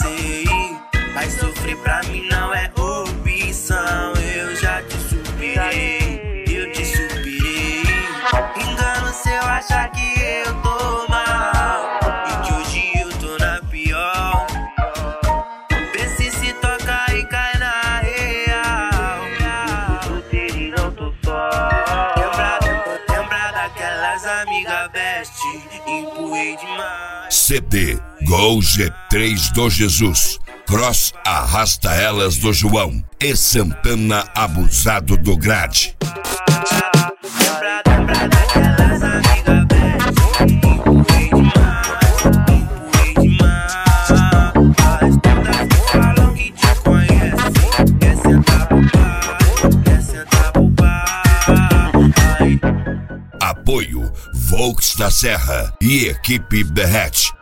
cansei. Mas sofrer pra mim não é opção. Eu já te superei, eu te superei. Engano se eu achar que eu tô mal e que hoje eu tô na pior. Vê se toca e cai na real. Solteiro e não tô só. Lembra daquelas amigas best, empurrei demais. CD Gol G3 do Jesus, Cross Arrasta Elas do João e Santana Abusado do Grade. Lembra daquelas amigas best, empurrei demais. As putas que falam que te conhecem, quer sentar pro pai. Apoio Volks da Serra e Equipe Berrete.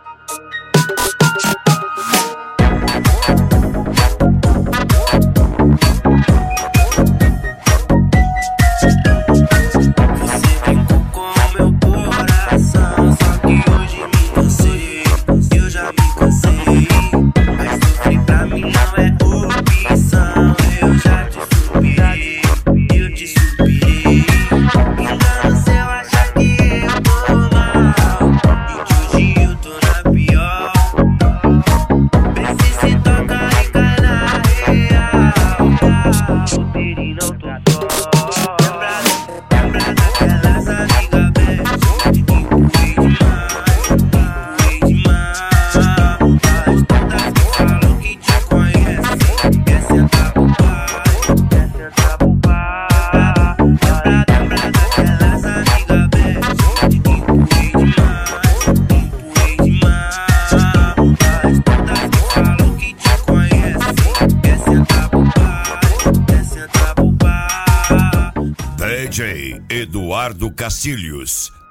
DJ Eduardo Cacilhos,